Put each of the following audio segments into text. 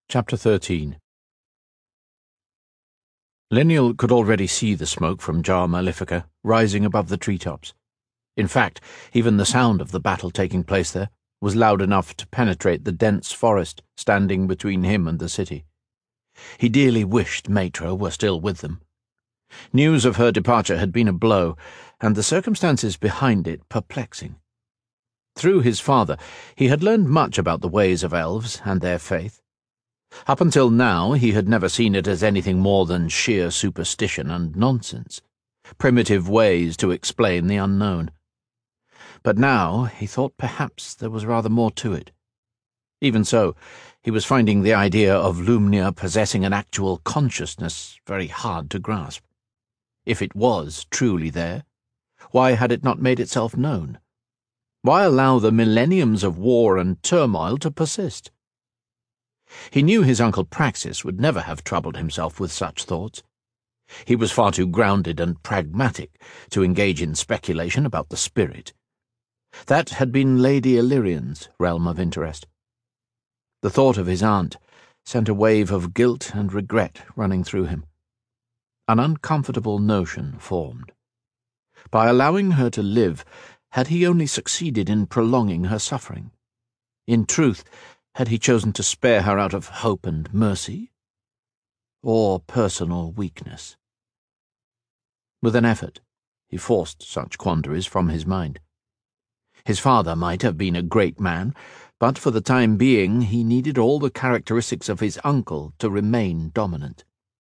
Chapter 13. Lineal could already see the smoke from Jar Malefica rising above the treetops. In fact, even the sound of the battle taking place there was loud enough to penetrate the dense forest standing between him and the city. He dearly wished Maitra were still with them. News of her departure had been a blow, and the circumstances behind it perplexing. Through his father, he had learned much about the ways of elves and their faith. Up until now, he had never seen it as anything more than sheer superstition and nonsense, primitive ways to explain the unknown. But now he thought perhaps there was rather more to it. Even so, he was finding the idea of Lumnia possessing an actual consciousness very hard to grasp. If it was truly there, why had it not made itself known? Why allow the millenniums of war and turmoil to persist? He knew his Uncle Praxis would never have troubled himself with such thoughts. He was far too grounded and pragmatic to engage in speculation about the spirit. That had been Lady Illyrian's realm of interest. The thought of his aunt sent a wave of guilt and regret running through him. An uncomfortable notion formed. By allowing her to live, had he only succeeded in prolonging her suffering? In truth, had he chosen to spare her out of hope and mercy? Or personal weakness? With an effort, he forced such quandaries from his mind. His father might have been a great man, but for the time being he needed all the characteristics of his uncle to remain dominant.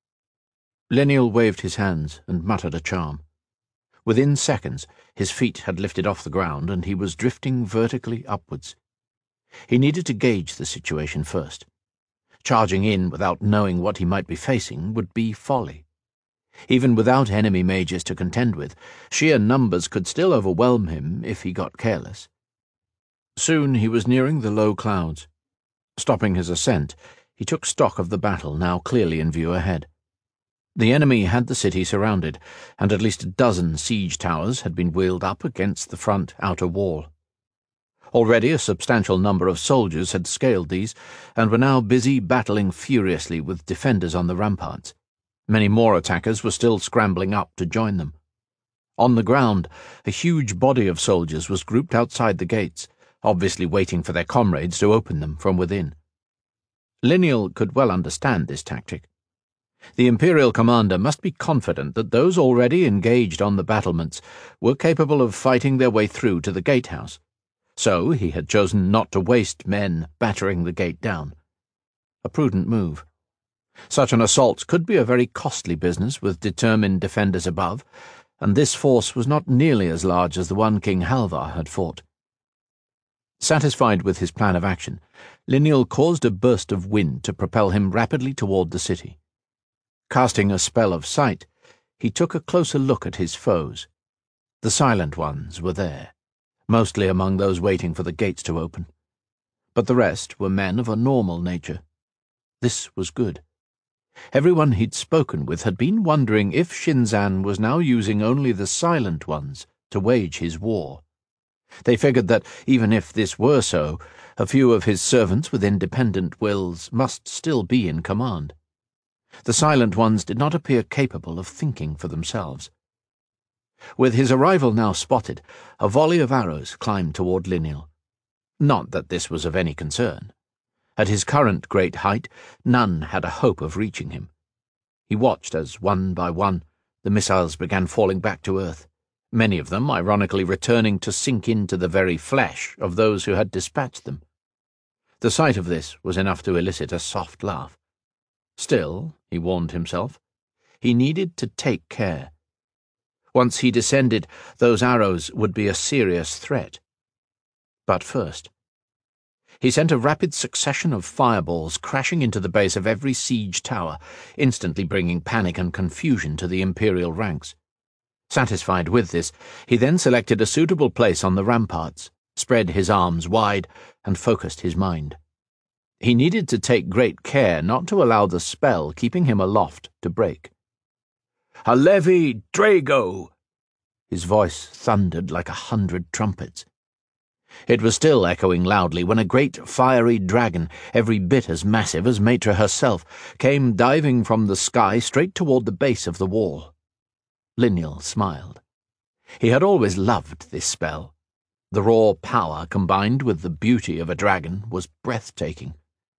Lineal waved his hands and muttered a charm. Within seconds, his feet had lifted off the ground and he was drifting vertically upwards. He needed to gauge the situation first. Charging in without knowing what he might be facing would be folly. Even without enemy mages to contend with, sheer numbers could still overwhelm him if he got careless. Soon he was nearing the low clouds. Stopping his ascent, he took stock of the battle now clearly in view ahead. The enemy had the city surrounded, and at least a dozen siege towers had been wheeled up against the front outer wall. Already a substantial number of soldiers had scaled these, and were now busy battling furiously with defenders on the ramparts. Many more attackers were still scrambling up to join them. On the ground, a huge body of soldiers was grouped outside the gates, obviously waiting for their comrades to open them from within. Lineal could well understand this tactic. The Imperial commander must be confident that those already engaged on the battlements were capable of fighting their way through to the gatehouse. So he had chosen not to waste men battering the gate down. A prudent move. Such an assault could be a very costly business with determined defenders above, and this force was not nearly as large as the one King Halvar had fought. Satisfied with his plan of action, Lineal caused a burst of wind to propel him rapidly toward the city. Casting a spell of sight, he took a closer look at his foes. The Silent Ones were there, mostly among those waiting for the gates to open. But the rest were men of a normal nature. This was good. Everyone he'd spoken with had been wondering if Shinzan was now using only the Silent Ones to wage his war. They figured that, even if this were so, a few of his servants with independent wills must still be in command. The Silent Ones did not appear capable of thinking for themselves. With his arrival now spotted, a volley of arrows climbed toward Lineal. Not that this was of any concern. At his current great height, none had a hope of reaching him. He watched as, one by one, the missiles began falling back to earth, many of them ironically returning to sink into the very flesh of those who had dispatched them. The sight of this was enough to elicit a soft laugh. Still, he warned himself, he needed to take care. Once he descended, those arrows would be a serious threat. But first, he sent a rapid succession of fireballs crashing into the base of every siege tower, instantly bringing panic and confusion to the Imperial ranks. Satisfied with this, he then selected a suitable place on the ramparts, spread his arms wide, and focused his mind. He needed to take great care not to allow the spell keeping him aloft to break. "Halevi Drago!" His voice thundered like 100 trumpets. It was still echoing loudly when a great fiery dragon, every bit as massive as Matra herself, came diving from the sky straight toward the base of the wall. Liniel smiled. He had always loved this spell. The raw power combined with the beauty of a dragon was breathtaking.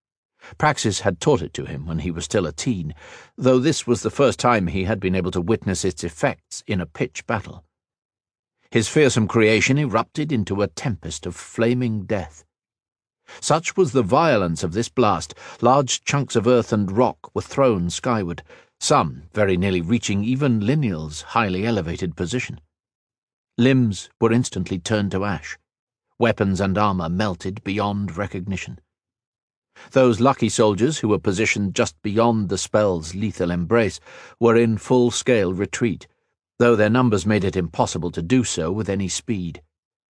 Praxis had taught it to him when he was still a teen, though this was the first time he had been able to witness its effects in a pitch battle. His fearsome creation erupted into a tempest of flaming death. Such was the violence of this blast, large chunks of earth and rock were thrown skyward, some very nearly reaching even Liniel's highly elevated position. Limbs were instantly turned to ash. Weapons and armor melted beyond recognition. Those lucky soldiers who were positioned just beyond the spell's lethal embrace were in full-scale retreat, though their numbers made it impossible to do so with any speed.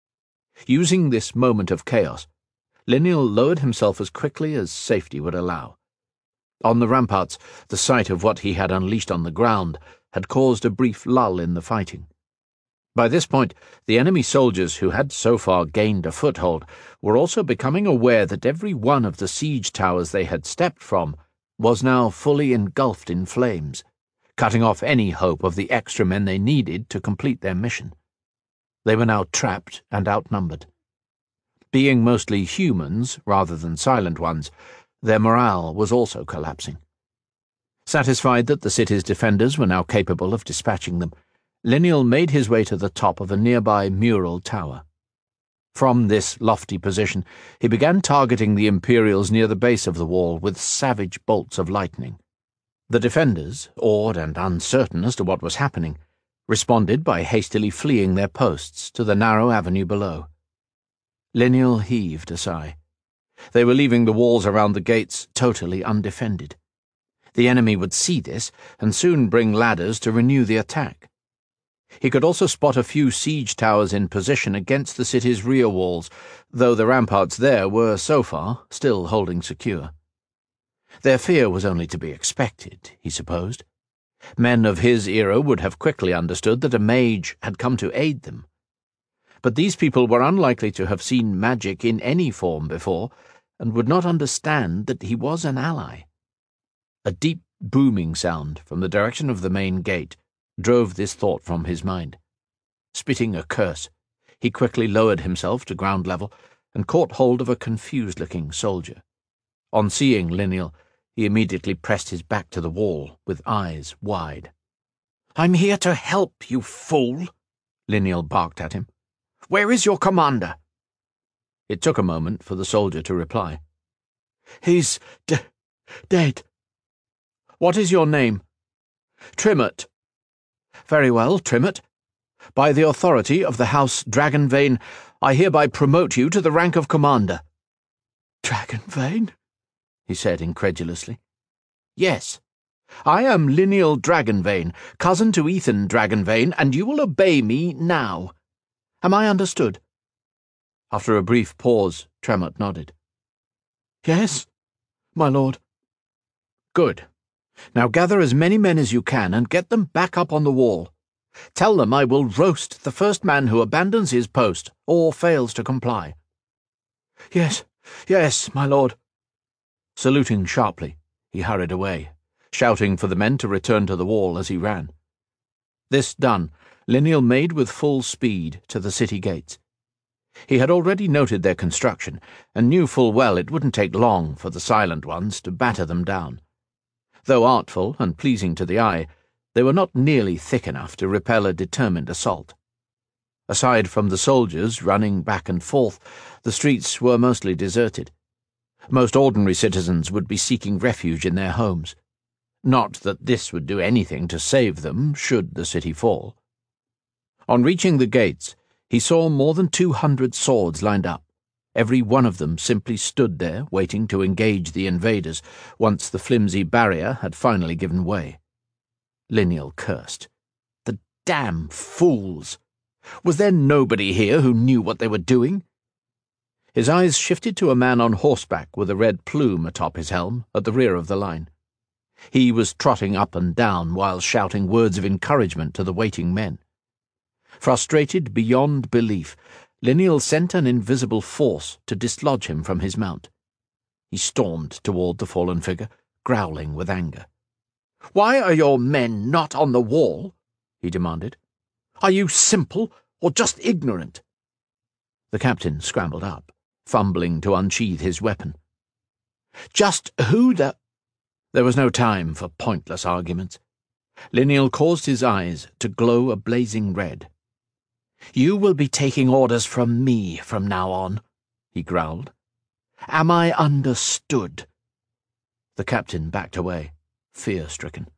Using this moment of chaos, Liniel lowered himself as quickly as safety would allow. On the ramparts, the sight of what he had unleashed on the ground had caused a brief lull in the fighting. By this point, the enemy soldiers who had so far gained a foothold were also becoming aware that every one of the siege towers they had stepped from was now fully engulfed in flames, cutting off any hope of the extra men they needed to complete their mission. They were now trapped and outnumbered. Being mostly humans rather than silent ones, their morale was also collapsing. Satisfied that the city's defenders were now capable of dispatching them, Liniel made his way to the top of a nearby mural tower. From this lofty position, he began targeting the Imperials near the base of the wall with savage bolts of lightning. The defenders, awed and uncertain as to what was happening, responded by hastily fleeing their posts to the narrow avenue below. Liniel heaved a sigh. They were leaving the walls around the gates totally undefended. The enemy would see this and soon bring ladders to renew the attack. He could also spot a few siege towers in position against the city's rear walls, though the ramparts there were, so far, still holding secure. Their fear was only to be expected, he supposed. Men of his era would have quickly understood that a mage had come to aid them. But these people were unlikely to have seen magic in any form before, and would not understand that he was an ally. A deep booming sound from the direction of the main gate drove this thought from his mind. Spitting a curse, he quickly lowered himself to ground level and caught hold of a confused-looking soldier. On seeing Liniel, he immediately pressed his back to the wall, with eyes wide. "I'm here to help, you fool!" Liniel barked at him. "Where is your commander?" It took a moment for the soldier to reply. "He's dead." "What is your name?" "Trimmett." "Very well, Trimmett. By the authority of the House Dragonvane, I hereby promote you to the rank of commander." "Dragonvane?" he said incredulously. "Yes. I am Liniel Dragonvane, cousin to Ethan Dragonvane, and you will obey me now. Am I understood?" After a brief pause, Tremott nodded. "Yes, my lord." "Good. Now gather as many men as you can and get them back up on the wall. Tell them I will roast the first man who abandons his post or fails to comply." "Yes, yes, my lord." Saluting sharply, he hurried away, shouting for the men to return to the wall as he ran. This done, Liniel made with full speed to the city gates. He had already noted their construction, and knew full well it wouldn't take long for the Silent Ones to batter them down. Though artful and pleasing to the eye, they were not nearly thick enough to repel a determined assault. Aside from the soldiers running back and forth, the streets were mostly deserted. Most ordinary citizens would be seeking refuge in their homes. Not that this would do anything to save them, should the city fall. On reaching the gates, he saw more than 200 swords lined up. Every one of them simply stood there, waiting to engage the invaders, once the flimsy barrier had finally given way. Liniel cursed. The damn fools! Was there nobody here who knew what they were doing? His eyes shifted to a man on horseback with a red plume atop his helm at the rear of the line. He was trotting up and down while shouting words of encouragement to the waiting men. Frustrated beyond belief, Lineal sent an invisible force to dislodge him from his mount. He stormed toward the fallen figure, growling with anger. "Why are your men not on the wall?" he demanded. "Are you simple or just ignorant?" The captain scrambled up, fumbling to unsheathe his weapon. "Just who the—" There was no time for pointless arguments. Lineal caused his eyes to glow a blazing red. "You will be taking orders from me from now on," he growled. "Am I understood?" The captain backed away, fear-stricken.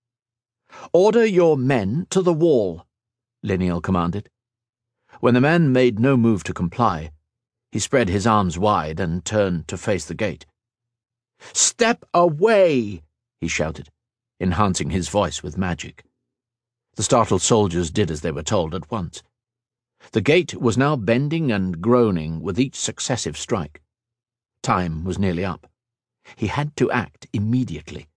"Order your men to the wall," Lineal commanded. When the man made no move to comply, he spread his arms wide and turned to face the gate. "Step away!" he shouted, enhancing his voice with magic. The startled soldiers did as they were told at once. The gate was now bending and groaning with each successive strike. Time was nearly up. He had to act immediately.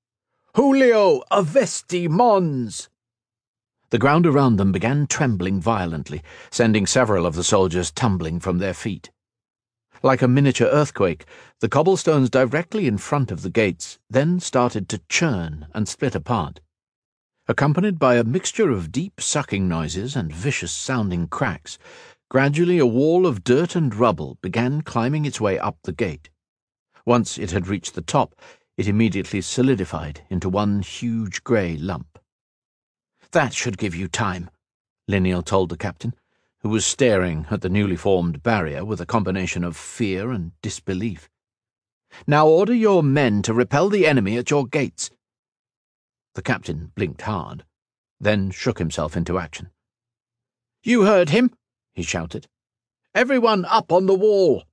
"Julio Avesti Mons!" The ground around them began trembling violently, sending several of the soldiers tumbling from their feet. Like a miniature earthquake, the cobblestones directly in front of the gates then started to churn and split apart. Accompanied by a mixture of deep sucking noises and vicious-sounding cracks, gradually a wall of dirt and rubble began climbing its way up the gate. Once it had reached the top, it immediately solidified into one huge grey lump. "That should give you time," Lineal told the captain, who was staring at the newly formed barrier with a combination of fear and disbelief. "Now order your men to repel the enemy at your gates." The captain blinked hard, then shook himself into action. "You heard him," he shouted. "Everyone up on the wall."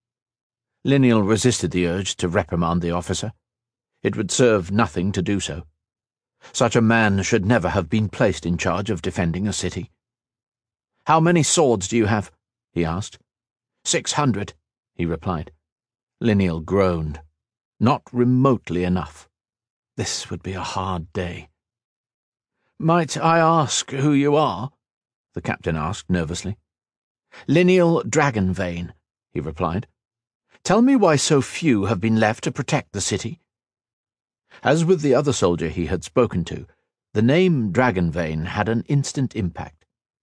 Lineal resisted the urge to reprimand the officer. It would serve nothing to do so. Such a man should never have been placed in charge of defending a city. "How many swords do you have?" he asked. 600, he replied. Lineal groaned. Not remotely enough. This would be a hard day. "Might I ask who you are?" the captain asked nervously. "Lineal Dragonvane," he replied. "Tell me why so few have been left to protect the city." As with the other soldier he had spoken to, the name Dragonvane had an instant impact.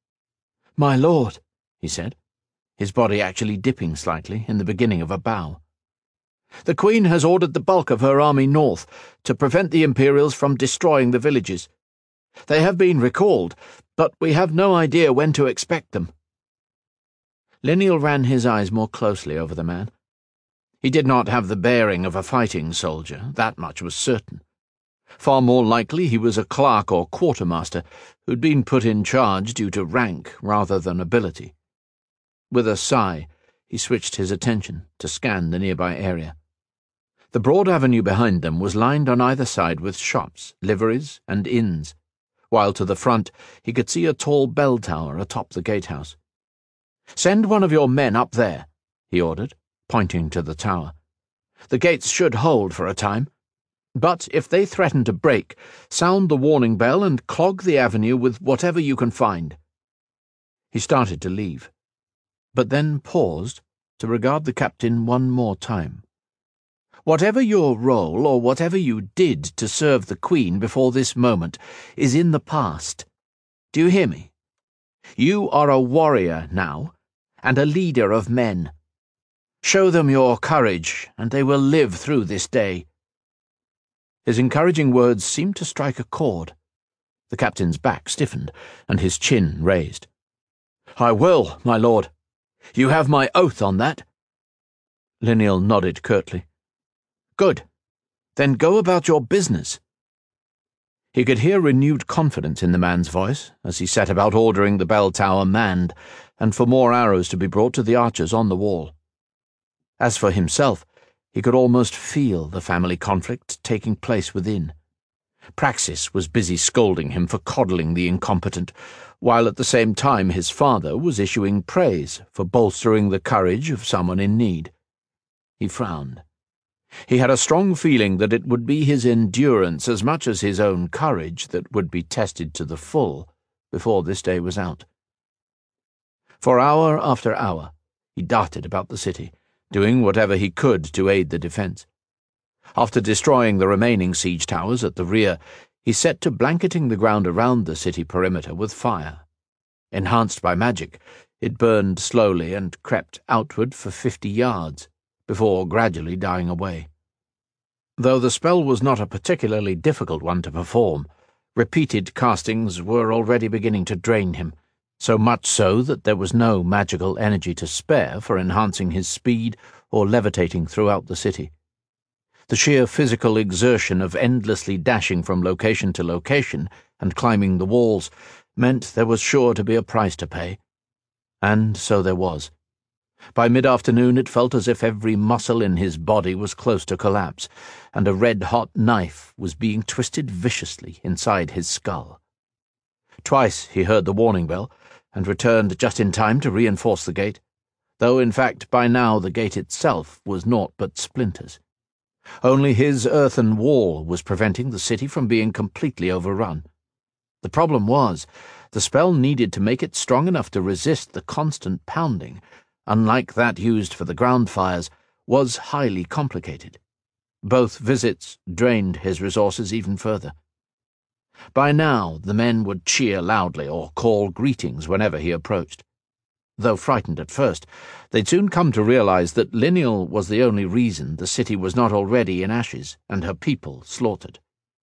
"My lord," he said, his body actually dipping slightly in the beginning of a bow. "The Queen has ordered the bulk of her army north to prevent the Imperials from destroying the villages. They have been recalled, but we have no idea when to expect them." Lineal ran his eyes more closely over the man. He did not have the bearing of a fighting soldier, that much was certain. Far more likely he was a clerk or quartermaster who'd been put in charge due to rank rather than ability. With a sigh, he switched his attention to scan the nearby area. The broad avenue behind them was lined on either side with shops, liveries, and inns, while to the front he could see a tall bell tower atop the gatehouse. "Send one of your men up there," he ordered, pointing to the tower. "The gates should hold for a time. But if they threaten to break, sound the warning bell and clog the avenue with whatever you can find." He started to leave, but then paused to regard the captain one more time. "Whatever your role or whatever you did to serve the Queen before this moment is in the past. Do you hear me? You are a warrior now, and a leader of men. Show them your courage, and they will live through this day." His encouraging words seemed to strike a chord. The captain's back stiffened, and his chin raised. "I will, my lord. You have my oath on that." Lineal nodded curtly. "Good. Then go about your business." He could hear renewed confidence in the man's voice as he set about ordering the bell tower manned, and for more arrows to be brought to the archers on the wall. As for himself, he could almost feel the family conflict taking place within. Praxis was busy scolding him for coddling the incompetent, while at the same time his father was issuing praise for bolstering the courage of someone in need. He frowned. He had a strong feeling that it would be his endurance as much as his own courage that would be tested to the full before this day was out. For hour after hour, he darted about the city, doing whatever he could to aid the defense. After destroying the remaining siege towers at the rear, he set to blanketing the ground around the city perimeter with fire. Enhanced by magic, it burned slowly and crept outward for 50 yards, before gradually dying away. Though the spell was not a particularly difficult one to perform, repeated castings were already beginning to drain him, so much so that there was no magical energy to spare for enhancing his speed or levitating throughout the city. The sheer physical exertion of endlessly dashing from location to location and climbing the walls meant there was sure to be a price to pay. And so there was. By mid-afternoon it felt as if every muscle in his body was close to collapse, and a red-hot knife was being twisted viciously inside his skull. Twice he heard the warning bell, and returned just in time to reinforce the gate, though in fact by now the gate itself was naught but splinters. Only his earthen wall was preventing the city from being completely overrun. The problem was, the spell needed to make it strong enough to resist the constant pounding, unlike that used for the ground fires, was highly complicated. Both visits drained his resources even further. By now the men would cheer loudly or call greetings whenever he approached. Though frightened at first, they'd soon come to realize that Liniel was the only reason the city was not already in ashes and her people slaughtered.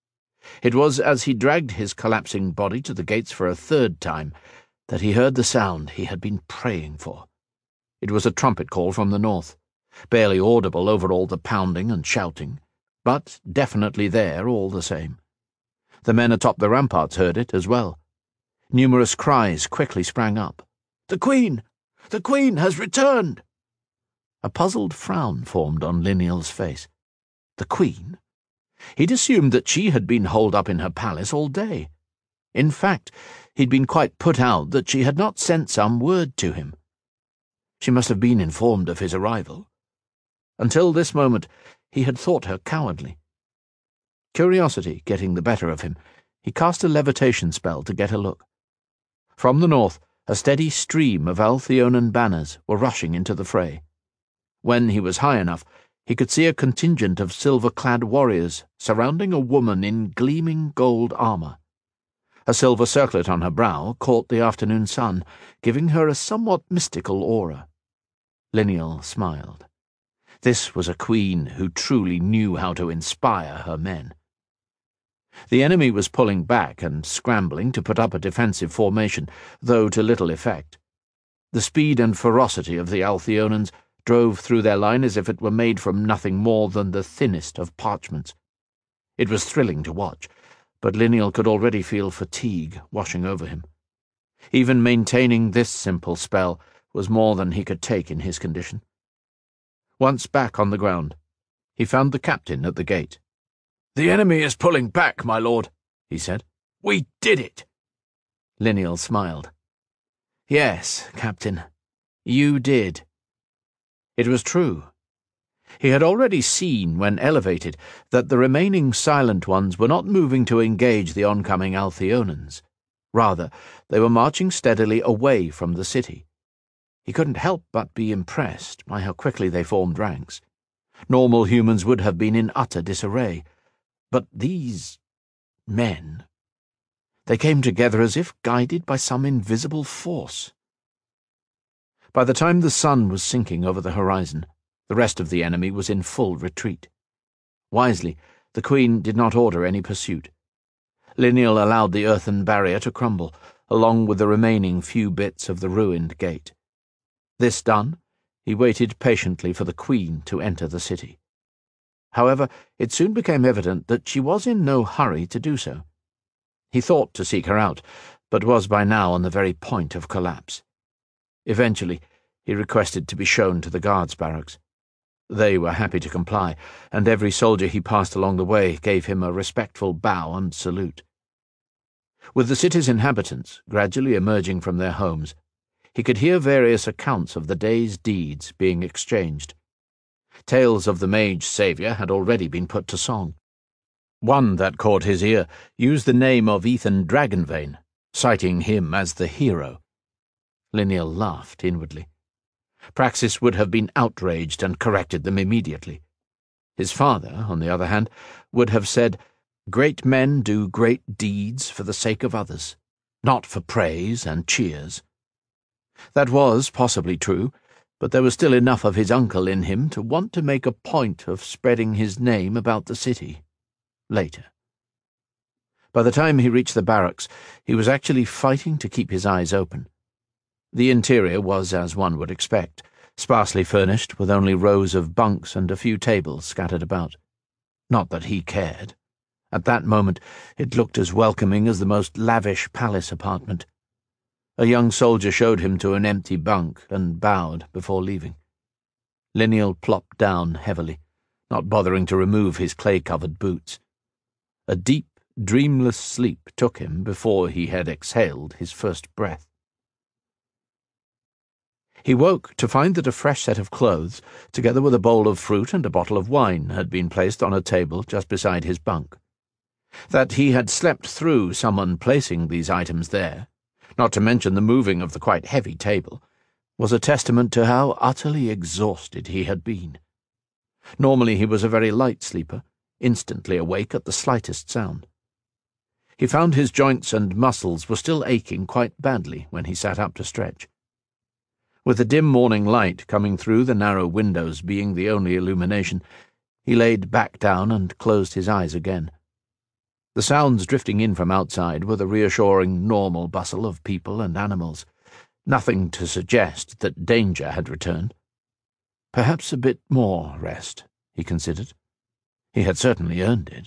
It was as he dragged his collapsing body to the gates for a third time that he heard the sound he had been praying for. It was a trumpet call from the north, barely audible over all the pounding and shouting, but definitely there all the same. The men atop the ramparts heard it as well. Numerous cries quickly sprang up. "The Queen! The Queen has returned!" A puzzled frown formed on Liniel's face. The Queen? He'd assumed that she had been holed up in her palace all day. In fact, he'd been quite put out that she had not sent some word to him. She must have been informed of his arrival. Until this moment, he had thought her cowardly. Curiosity getting the better of him, he cast a levitation spell to get a look. From the north, a steady stream of Althionan banners were rushing into the fray. When he was high enough, he could see a contingent of silver-clad warriors surrounding a woman in gleaming gold armor. A silver circlet on her brow caught the afternoon sun, giving her a somewhat mystical aura. Liniel smiled. This was a queen who truly knew how to inspire her men. The enemy was pulling back and scrambling to put up a defensive formation, though to little effect. The speed and ferocity of the Althionans drove through their line as if it were made from nothing more than the thinnest of parchments. It was thrilling to watch, but Liniel could already feel fatigue washing over him. Even maintaining this simple spell was more than he could take in his condition. Once back on the ground, he found the captain at the gate. "The enemy is pulling back, my lord," he said. "We did it." Liniel smiled. "Yes, Captain, you did." It was true. He had already seen, when elevated, that the remaining Silent Ones were not moving to engage the oncoming Althionans. Rather, they were marching steadily away from the city. He couldn't help but be impressed by how quickly they formed ranks. Normal humans would have been in utter disarray. But these men, they came together as if guided by some invisible force. By the time the sun was sinking over the horizon, the rest of the enemy was in full retreat. Wisely, the Queen did not order any pursuit. Liniel allowed the earthen barrier to crumble, along with the remaining few bits of the ruined gate. This done, he waited patiently for the Queen to enter the city. However, it soon became evident that she was in no hurry to do so. He thought to seek her out, but was by now on the very point of collapse. Eventually, he requested to be shown to the guards' barracks. They were happy to comply, and every soldier he passed along the way gave him a respectful bow and salute. With the city's inhabitants gradually emerging from their homes, he could hear various accounts of the day's deeds being exchanged. Tales of the mage saviour had already been put to song. One that caught his ear used the name of Ethan Dragonvane, citing him as the hero. Lineal laughed inwardly. Praxis would have been outraged and corrected them immediately. His father, on the other hand, would have said, "Great men do great deeds for the sake of others, not for praise and cheers." That was possibly true, but there was still enough of his uncle in him to want to make a point of spreading his name about the city. Later. By the time he reached the barracks, he was actually fighting to keep his eyes open. The interior was as one would expect, sparsely furnished with only rows of bunks and a few tables scattered about. Not that he cared. At that moment it looked as welcoming as the most lavish palace apartment. A young soldier showed him to an empty bunk and bowed before leaving. Lineal plopped down heavily, not bothering to remove his clay-covered boots. A deep, dreamless sleep took him before he had exhaled his first breath. He woke to find that a fresh set of clothes, together with a bowl of fruit and a bottle of wine, had been placed on a table just beside his bunk. That he had slept through someone placing these items there, not to mention the moving of the quite heavy table, was a testament to how utterly exhausted he had been. Normally he was a very light sleeper, instantly awake at the slightest sound. He found his joints and muscles were still aching quite badly when he sat up to stretch. With the dim morning light coming through the narrow windows being the only illumination, he laid back down and closed his eyes again. The sounds drifting in from outside were the reassuring, normal bustle of people and animals, nothing to suggest that danger had returned. Perhaps a bit more rest, he considered. He had certainly earned it.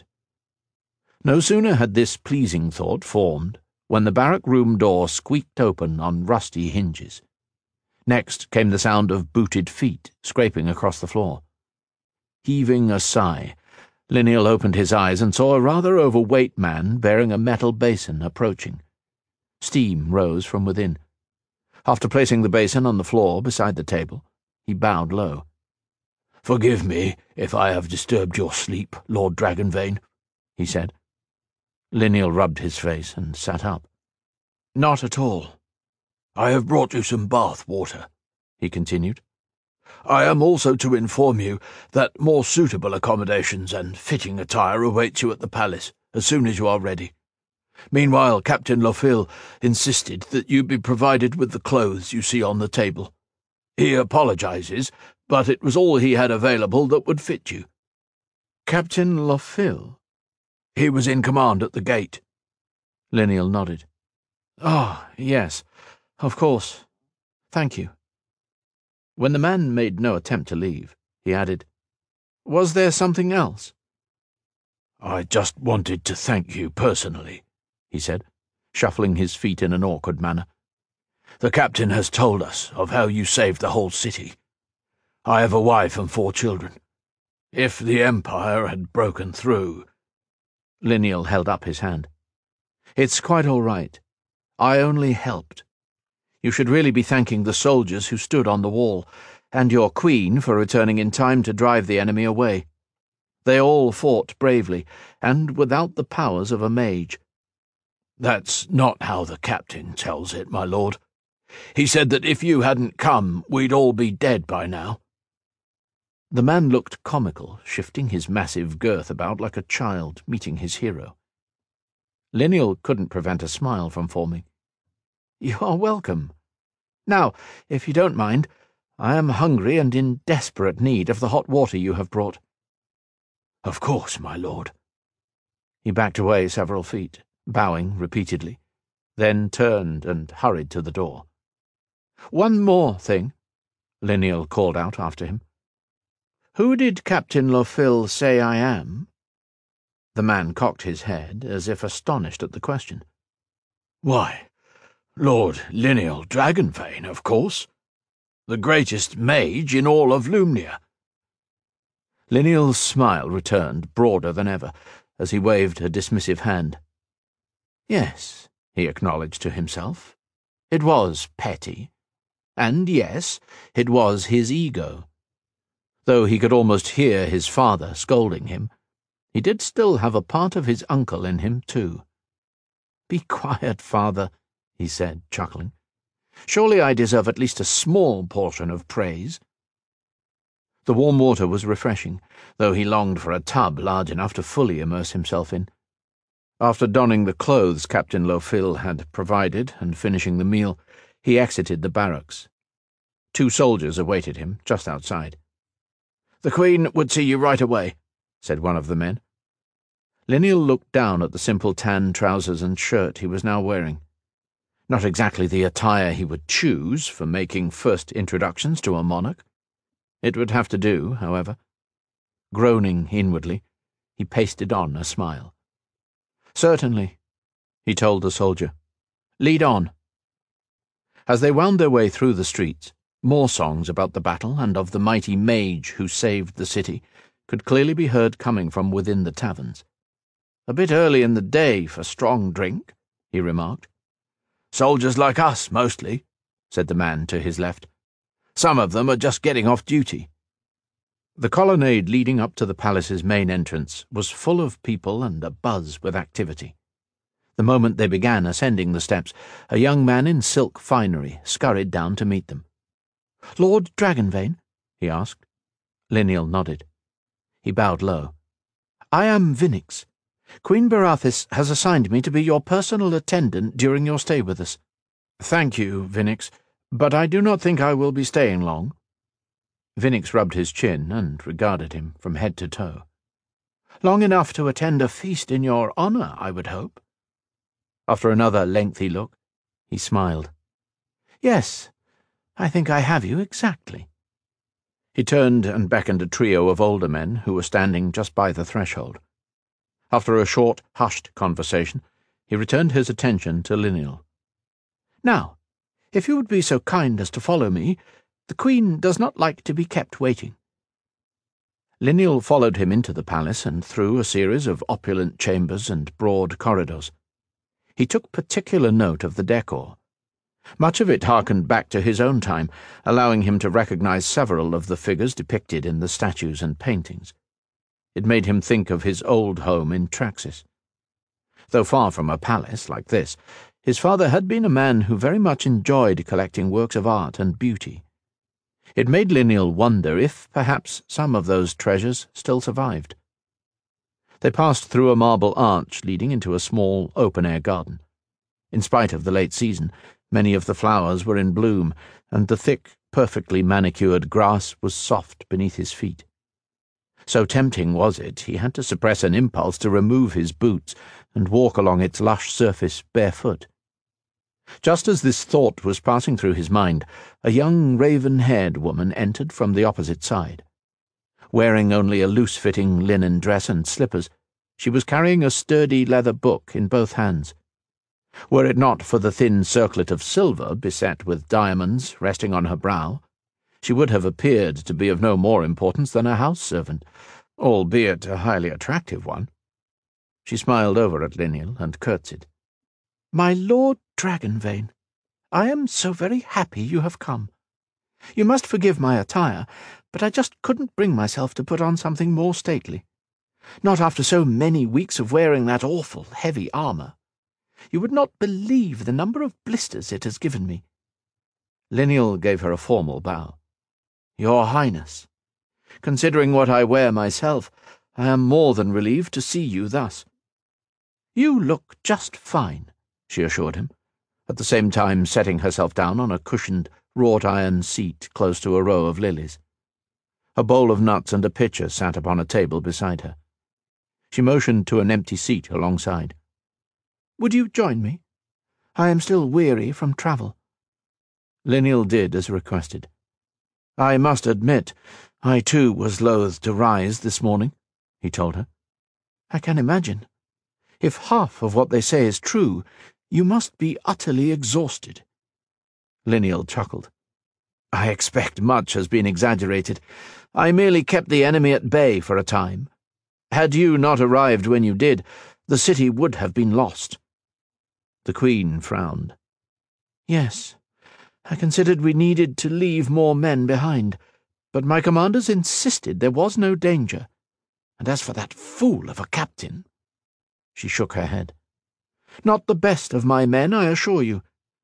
No sooner had this pleasing thought formed when the barrack-room door squeaked open on rusty hinges. Next came the sound of booted feet scraping across the floor. Heaving a sigh, Lineal opened his eyes and saw a rather overweight man bearing a metal basin approaching. Steam rose from within. After placing the basin on the floor beside the table, he bowed low. "Forgive me if I have disturbed your sleep, Lord Dragonvane," he said. Lineal rubbed his face and sat up. "Not at all. I have brought you some bath water," he continued. "I am also to inform you that more suitable accommodations and fitting attire awaits you at the palace as soon as you are ready. Meanwhile, Captain Lofill insisted that you be provided with the clothes you see on the table. He apologizes, but it was all he had available that would fit you." "Captain Lofill?" "He was in command at the gate." Lineal nodded. "Oh, yes, of course. Thank you." When the man made no attempt to leave, he added, "Was there something else?" "I just wanted to thank you personally," he said, shuffling his feet in an awkward manner. "The captain has told us of how you saved the whole city. I have a wife and 4 children. If the Empire had broken through—" Lineal held up his hand. "It's quite all right. I only helped. You should really be thanking the soldiers who stood on the wall, and your queen for returning in time to drive the enemy away. They all fought bravely, and without the powers of a mage." "That's not how the captain tells it, my lord. He said that if you hadn't come, we'd all be dead by now." The man looked comical, shifting his massive girth about like a child meeting his hero. Lineal couldn't prevent a smile from forming. "You are welcome. Now, if you don't mind, I am hungry and in desperate need of the hot water you have brought." "Of course, my lord." He backed away several feet, bowing repeatedly, then turned and hurried to the door. "One more thing," Lineal called out after him. "Who did Captain Lofill say I am?" The man cocked his head, as if astonished at the question. "Why, Lord Lineal Dragonvane, of course. The greatest mage in all of Lumnia." Lineal's smile returned, broader than ever, as he waved a dismissive hand. Yes, he acknowledged to himself, it was petty. And yes, it was his ego. Though he could almost hear his father scolding him, he did still have a part of his uncle in him, too. "Be quiet, father," he said, chuckling. Surely I deserve at least a small portion of praise." The warm water was refreshing, though he longed for a tub large enough to fully immerse himself in. After donning the clothes Captain Lofil had provided and finishing the meal, he exited the barracks. 2 soldiers awaited him just outside. "The Queen would see you right away," said one of the men. Lineal looked down at the simple tan trousers and shirt he was now wearing. Not exactly the attire he would choose for making first introductions to a monarch. It would have to do, however. Groaning inwardly, he pasted on a smile. "Certainly," he told the soldier. "Lead on." As they wound their way through the streets, more songs about the battle and of the mighty mage who saved the city could clearly be heard coming from within the taverns. "A bit early in the day for strong drink," he remarked. "Soldiers like us, mostly," said the man to his left. "Some of them are just getting off duty." The colonnade leading up to the palace's main entrance was full of people and abuzz with activity. The moment they began ascending the steps, a young man in silk finery scurried down to meet them. "Lord Dragonvane?" he asked. Lineal nodded. He bowed low. "I am Vinix. Queen Barathis has assigned me to be your personal attendant during your stay with us." "Thank you, Vinix, but I do not think I will be staying long." Vinix rubbed his chin and regarded him from head to toe. "Long enough to attend a feast in your honour, I would hope." After another lengthy look, he smiled. "Yes, I think I have you exactly." He turned and beckoned a trio of older men who were standing just by the threshold. After a short, hushed conversation, he returned his attention to Lineal. "Now, if you would be so kind as to follow me, the Queen does not like to be kept waiting." Lineal followed him into the palace and through a series of opulent chambers and broad corridors. He took particular note of the decor. Much of it harkened back to his own time, allowing him to recognize several of the figures depicted in the statues and paintings. It made him think of his old home in Traxis. Though far from a palace like this, his father had been a man who very much enjoyed collecting works of art and beauty. It made Lineal wonder if, perhaps, some of those treasures still survived. They passed through a marble arch leading into a small, open-air garden. In spite of the late season, many of the flowers were in bloom, and the thick, perfectly manicured grass was soft beneath his feet. So tempting was it, he had to suppress an impulse to remove his boots and walk along its lush surface barefoot. Just as this thought was passing through his mind, a young raven-haired woman entered from the opposite side. Wearing only a loose-fitting linen dress and slippers, she was carrying a sturdy leather book in both hands. Were it not for the thin circlet of silver beset with diamonds resting on her brow, she would have appeared to be of no more importance than a house-servant, albeit a highly attractive one. She smiled over at Lineal and curtsied. "My Lord Dragonvane, I am so very happy you have come. You must forgive my attire, but I just couldn't bring myself to put on something more stately. Not after so many weeks of wearing that awful heavy armour. You would not believe the number of blisters it has given me." Lineal gave her a formal bow. "Your Highness, considering what I wear myself, I am more than relieved to see you thus." "You look just fine," she assured him, at the same time setting herself down on a cushioned, wrought-iron seat close to a row of lilies. A bowl of nuts and a pitcher sat upon a table beside her. She motioned to an empty seat alongside. "Would you join me? I am still weary from travel." Lineal did as requested. "I must admit, I too was loath to rise this morning," he told her. "I can imagine. If half of what they say is true, you must be utterly exhausted." Lineal chuckled. "I expect much has been exaggerated. I merely kept the enemy at bay for a time. Had you not arrived when you did, the city would have been lost." The Queen frowned. "Yes, I considered we needed to leave more men behind, but my commanders insisted there was no danger. And as for that fool of a captain—" She shook her head. "Not the best of my men, I assure you.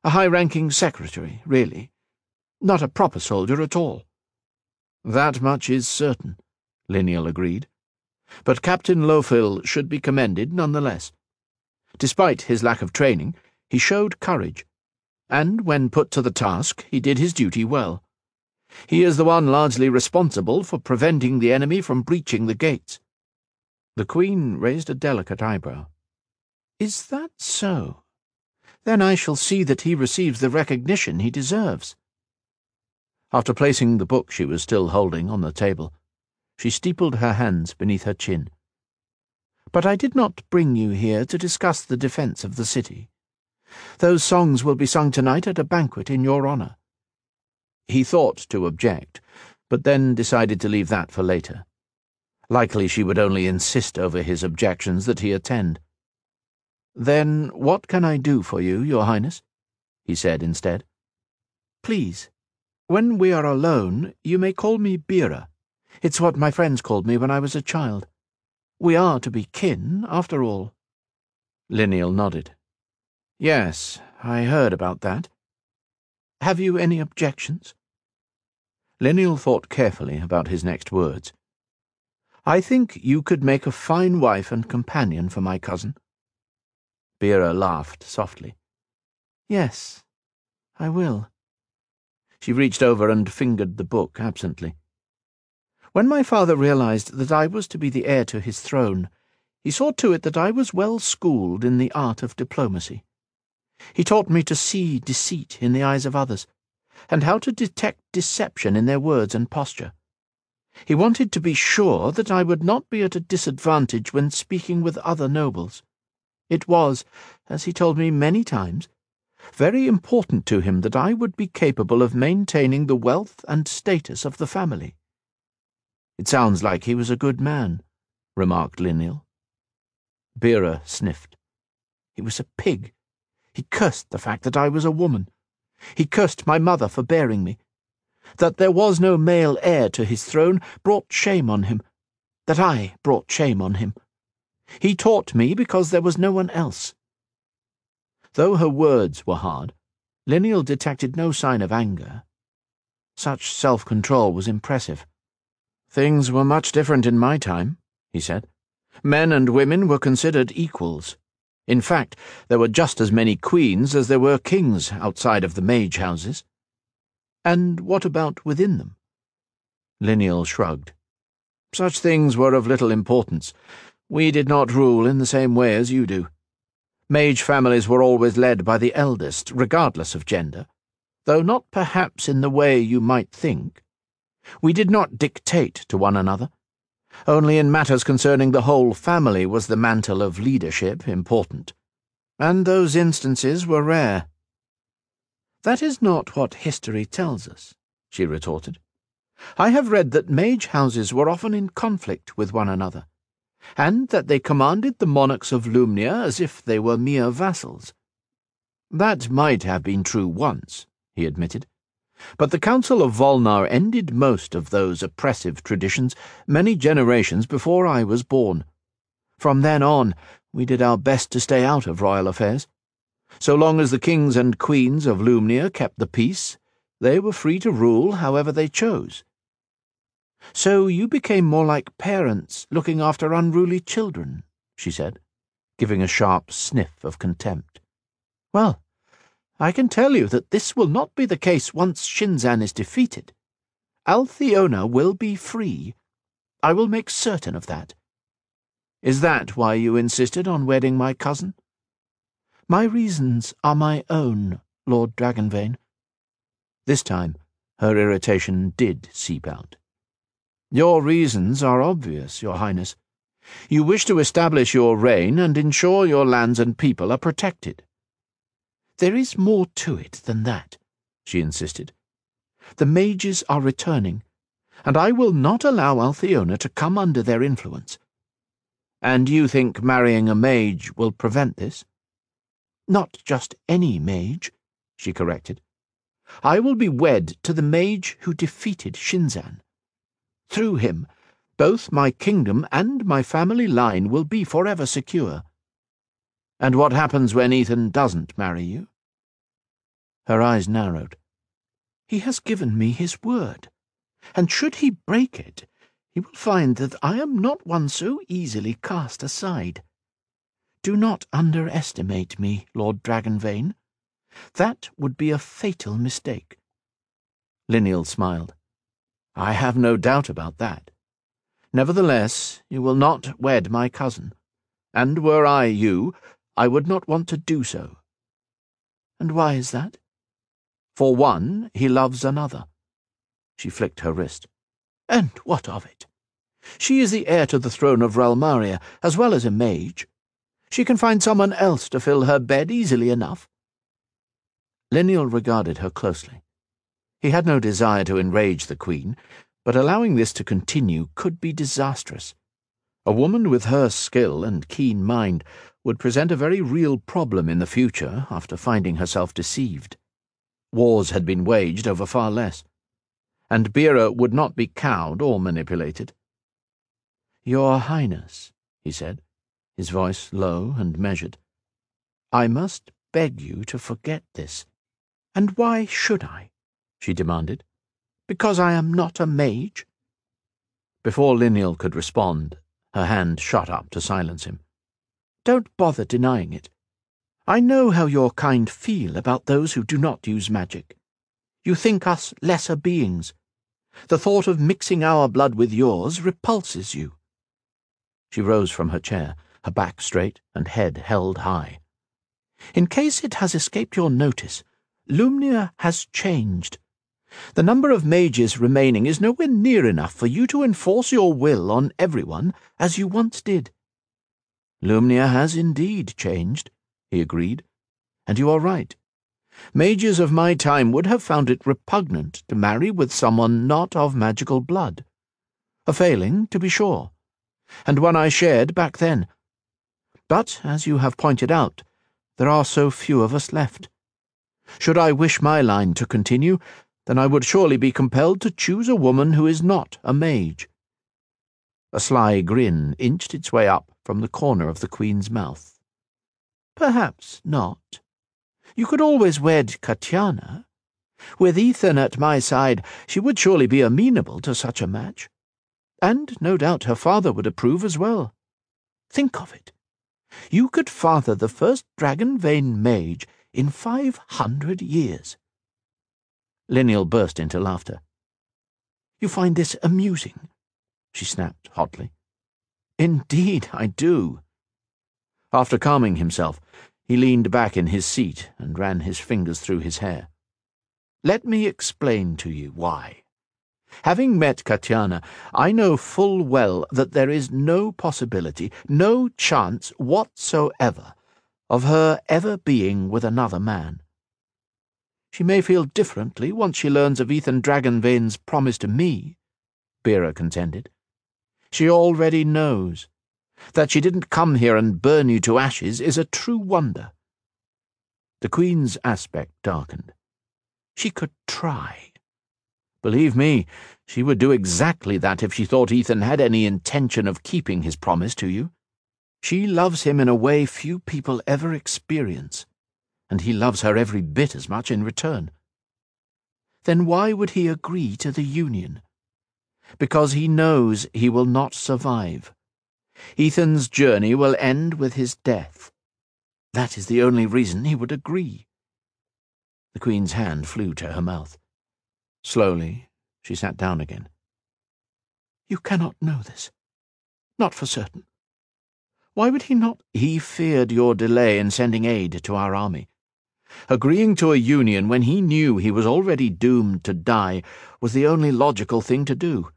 A high-ranking secretary, really. Not a proper soldier at all." "That much is certain," Lineal agreed. "But Captain Lofill should be commended nonetheless. Despite his lack of training, he showed courage, and when put to the task, he did his duty well. He is the one largely responsible for preventing the enemy from breaching the gates." The Queen raised a delicate eyebrow. "Is that so? Then I shall see that he receives the recognition he deserves." After placing the book she was still holding on the table, she steepled her hands beneath her chin. "But I did not bring you here to discuss the defence of the city. Those songs will be sung tonight at a banquet in your honour." He thought to object, but then decided to leave that for later. Likely she would only insist over his objections that he attend. "Then what can I do for you, Your Highness?" he said instead. "Please, when we are alone, you may call me Bera. It's what my friends called me when I was a child. We are to be kin, after all." Lineal nodded. "Yes, I heard about that. Have you any objections?" Lineal thought carefully about his next words. "I think you could make a fine wife and companion for my cousin." Bera laughed softly. "Yes, I will." She reached over and fingered the book absently. "When my father realized that I was to be the heir to his throne, he saw to it that I was well schooled in the art of diplomacy. He taught me to see deceit in the eyes of others, and how to detect deception in their words and posture. He wanted to be sure that I would not be at a disadvantage when speaking with other nobles. It was, as he told me many times, very important to him that I would be capable of maintaining the wealth and status of the family." "It sounds like he was a good man," remarked Lineal. Bera sniffed. "He was a pig. He cursed the fact that I was a woman. He cursed my mother for bearing me. That there was no male heir to his throne brought shame on him. That I brought shame on him. He taught me because there was no one else." Though her words were hard, Lineal detected no sign of anger. Such self-control was impressive. "Things were much different in my time," he said. "Men and women were considered equals. In fact, there were just as many queens as there were kings outside of the mage houses." "And what about within them?" Lineal shrugged. "Such things were of little importance. We did not rule in the same way as you do. Mage families were always led by the eldest, regardless of gender, though not perhaps in the way you might think. We did not dictate to one another. Only in matters concerning the whole family was the mantle of leadership important, and those instances were rare." "That is not what history tells us," she retorted. "I have read that mage houses were often in conflict with one another, and that they commanded the monarchs of Lumnia as if they were mere vassals." "That might have been true once," he admitted, "but the Council of Volnar ended most of those oppressive traditions many generations before I was born. From then on, we did our best to stay out of royal affairs. So long as the kings and queens of Lumnia kept the peace, they were free to rule however they chose." "So you became more like parents looking after unruly children," she said, giving a sharp sniff of contempt. "Well, I can tell you that this will not be the case once Shinzan is defeated. Altheiona will be free. I will make certain of that." "Is that why you insisted on wedding my cousin?" "My reasons are my own, Lord Dragonvane." This time her irritation did seep out. "Your reasons are obvious, Your Highness. You wish to establish your reign and ensure your lands and people are protected." "There is more to it than that," she insisted. "The mages are returning, and I will not allow Altheiona to come under their influence." "And you think marrying a mage will prevent this?" "Not just any mage," she corrected. "I will be wed to the mage who defeated Shinzan. Through him, both my kingdom and my family line will be forever secure." "And what happens when Ethan doesn't marry you?" Her eyes narrowed. "He has given me his word, and should he break it, he will find that I am not one so easily cast aside. Do not underestimate me, Lord Dragonvane. That would be a fatal mistake." Lineal smiled. "I have no doubt about that. Nevertheless, you will not wed my cousin, and were I you, I would not want to do so." "And why is that?" "For one, he loves another." She flicked her wrist. "And what of it? She is the heir to the throne of Ralmaria, as well as a mage. She can find someone else to fill her bed easily enough." Lineal regarded her closely. He had no desire to enrage the Queen, but allowing this to continue could be disastrous. A woman with her skill and keen mind would present a very real problem in the future after finding herself deceived. Wars had been waged over far less, and Bera would not be cowed or manipulated. "Your Highness," he said, his voice low and measured, "I must beg you to forget this." "And why should I?" she demanded. "Because I am not a mage?" Before Lineal could respond, her hand shot up to silence him. "Don't bother denying it. I know how your kind feel about those who do not use magic. You think us lesser beings. The thought of mixing our blood with yours repulses you." She rose from her chair, her back straight and head held high. "In case it has escaped your notice, Lumnia has changed. The number of mages remaining is nowhere near enough for you to enforce your will on everyone as you once did." "Lumnia has indeed changed," he agreed, "and you are right. Mages of my time would have found it repugnant to marry with someone not of magical blood. A failing, to be sure, and one I shared back then. But, as you have pointed out, there are so few of us left. Should I wish my line to continue, then I would surely be compelled to choose a woman who is not a mage." A sly grin inched its way up from the corner of the Queen's mouth. "Perhaps not. You could always wed Katiana. With Ethan at my side, she would surely be amenable to such a match. And no doubt her father would approve as well. Think of it. You could father the first Dragonvane mage in 500 years. Lineal burst into laughter. "You find this amusing?" she snapped hotly. "Indeed I do." After calming himself, he leaned back in his seat and ran his fingers through his hair. "Let me explain to you why. Having met Katiana, I know full well that there is no possibility, no chance whatsoever, of her ever being with another man. She may feel differently once she learns of Ethan Dragonvane's promise to me," Bera contended. "She already knows. That she didn't come here and burn you to ashes is a true wonder." The Queen's aspect darkened. "She could try. Believe me, she would do exactly that if she thought Ethan had any intention of keeping his promise to you. She loves him in a way few people ever experience, and he loves her every bit as much in return." "Then why would he agree to the union?" "Because he knows he will not survive. Ethan's journey will end with his death. That is the only reason he would agree." The Queen's hand flew to her mouth. Slowly, she sat down again. "You cannot know this. Not for certain. Why would he not?" "He feared your delay in sending aid to our army. Agreeing to a union when he knew he was already doomed to die was the only logical thing to do.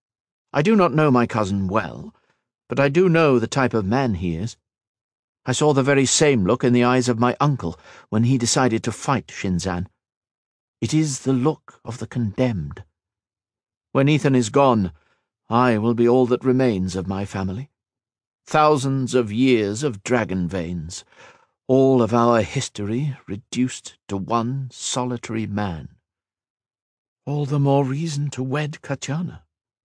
I do not know my cousin well, but I do know the type of man he is. I saw the very same look in the eyes of my uncle when he decided to fight Shinzan. It is the look of the condemned. When Ethan is gone, I will be all that remains of my family. Thousands of years of Dragonvanes, all of our history reduced to one solitary man. All the more reason to wed Katiana."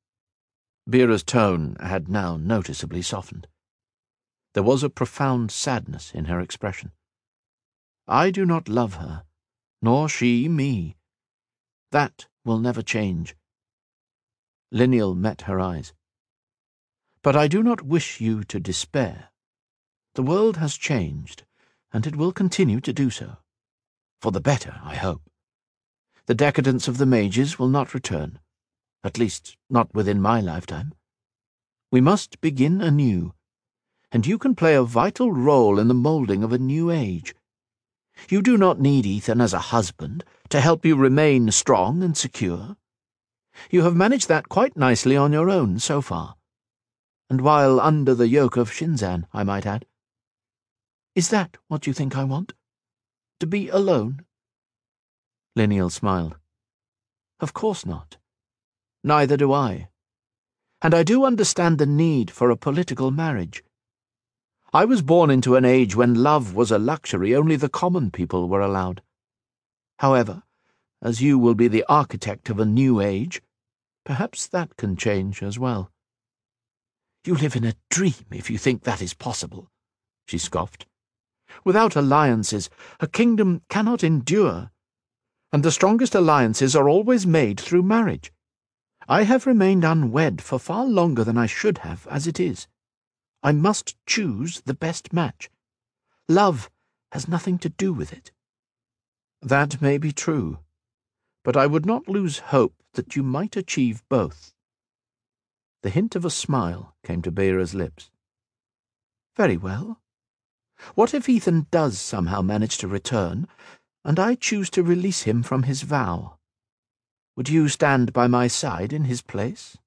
Bera's tone had now noticeably softened. There was a profound sadness in her expression. "I do not love her, nor she me. That will never change." Lineal met her eyes. "But I do not wish you to despair. The world has changed, and it will continue to do so. For the better, I hope. The decadence of the mages will not return, at least not within my lifetime. We must begin anew, and you can play a vital role in the moulding of a new age. You do not need Ethan as a husband to help you remain strong and secure. You have managed that quite nicely on your own so far, and while under the yoke of Shinzan, I might add. Is that what you think I want? To be alone?" Lineal smiled. "Of course not. Neither do I. And I do understand the need for a political marriage. I was born into an age when love was a luxury only the common people were allowed. However, as you will be the architect of a new age, perhaps that can change as well." "You live in a dream if you think that is possible," she scoffed. "Without alliances, a kingdom cannot endure, and the strongest alliances are always made through marriage. I have remained unwed for far longer than I should have, as it is. I must choose the best match. Love has nothing to do with it." "That may be true, but I would not lose hope that you might achieve both." The hint of a smile came to Beira's lips. "Very well. What if Ethan does somehow manage to return, and I choose to release him from his vow? Would you stand by my side in his place?"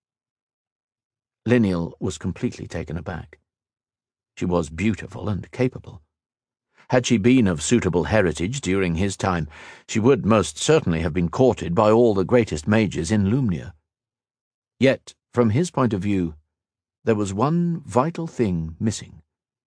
Lineal was completely taken aback. She was beautiful and capable. Had she been of suitable heritage during his time, she would most certainly have been courted by all the greatest mages in Lumnia. Yet, from his point of view, there was one vital thing missing.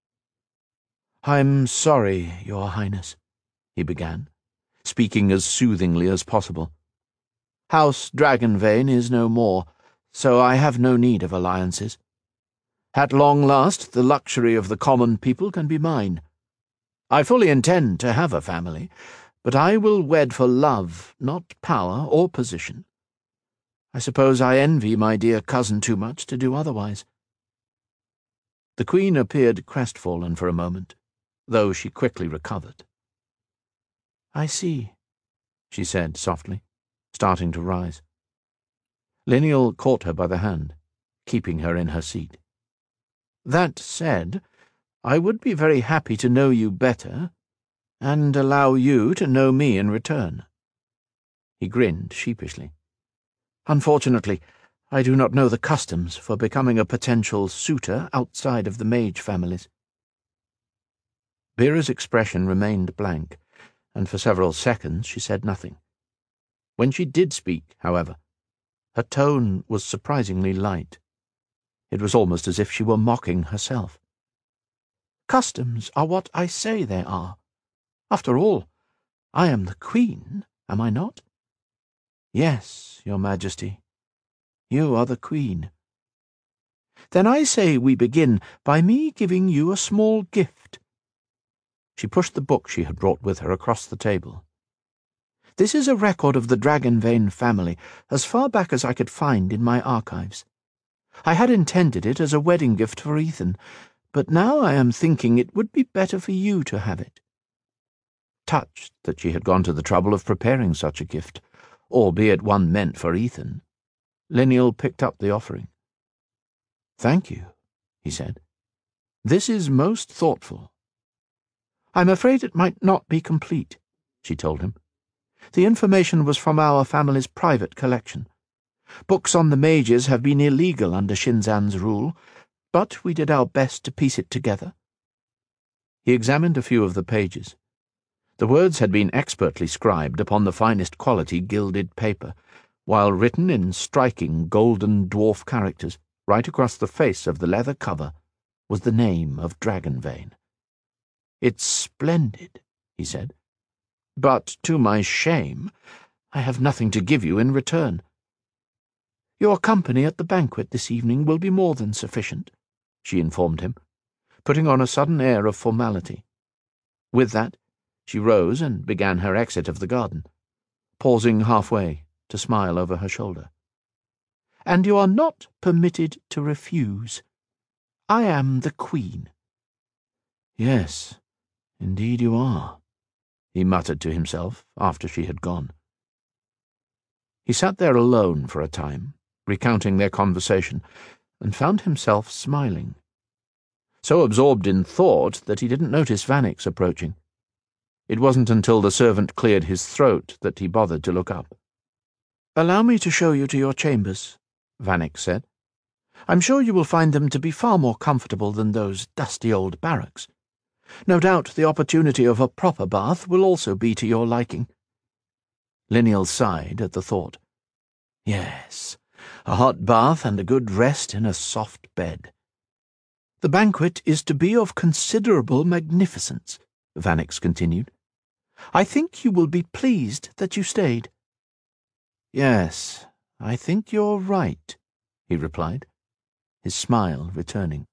"I'm sorry, Your Highness," he began, speaking as soothingly as possible. "House Dragonvane is no more, so I have no need of alliances. At long last, the luxury of the common people can be mine. I fully intend to have a family, but I will wed for love, not power or position. I suppose I envy my dear cousin too much to do otherwise." The Queen appeared crestfallen for a moment, though she quickly recovered. "I see," she said softly, starting to rise. Lineal caught her by the hand, keeping her in her seat. "That said, I would be very happy to know you better, and allow you to know me in return." He grinned sheepishly. "Unfortunately, I do not know the customs for becoming a potential suitor outside of the mage families." Beira's expression remained blank, and for several seconds she said nothing. When she did speak, however, her tone was surprisingly light. It was almost as if she were mocking herself. "Customs are what I say they are. After all, I am the Queen, am I not?" "Yes, Your Majesty. You are the Queen." "Then I say we begin by me giving you a small gift." She pushed the book she had brought with her across the table. "This is a record of the Dragonvane family, as far back as I could find in my archives. I had intended it as a wedding gift for Ethan, but now I am thinking it would be better for you to have it." Touched that she had gone to the trouble of preparing such a gift, albeit one meant for Ethan, Lineal picked up the offering. "Thank you," he said. "This is most thoughtful." "I'm afraid it might not be complete," she told him. "The information was from our family's private collection. Books on the mages have been illegal under Shinzan's rule, but we did our best to piece it together." He examined a few of the pages. The words had been expertly scribed upon the finest quality gilded paper, while written in striking golden dwarf characters, right across the face of the leather cover, was the name of Dragonvane. "It's splendid," he said. "But, to my shame, I have nothing to give you in return." "Your company at the banquet this evening will be more than sufficient," she informed him, putting on a sudden air of formality. With that, She rose and began her exit of the garden, pausing halfway to smile over her shoulder. "And you are not permitted to refuse. I am the Queen." "Yes, indeed you are," he muttered to himself after she had gone. He sat there alone for a time, recounting their conversation, and found himself smiling. So absorbed in thought that he didn't notice Vannick's approaching. It wasn't until the servant cleared his throat that he bothered to look up. "Allow me to show you to your chambers," Vannick said. "I'm sure you will find them to be far more comfortable than those dusty old barracks. No doubt the opportunity of a proper bath will also be to your liking." Lineal sighed at the thought. Yes, a hot bath and a good rest in a soft bed. "The banquet is to be of considerable magnificence," Vannick continued. "I think you will be pleased that you stayed." "Yes, I think you're right," he replied, his smile returning.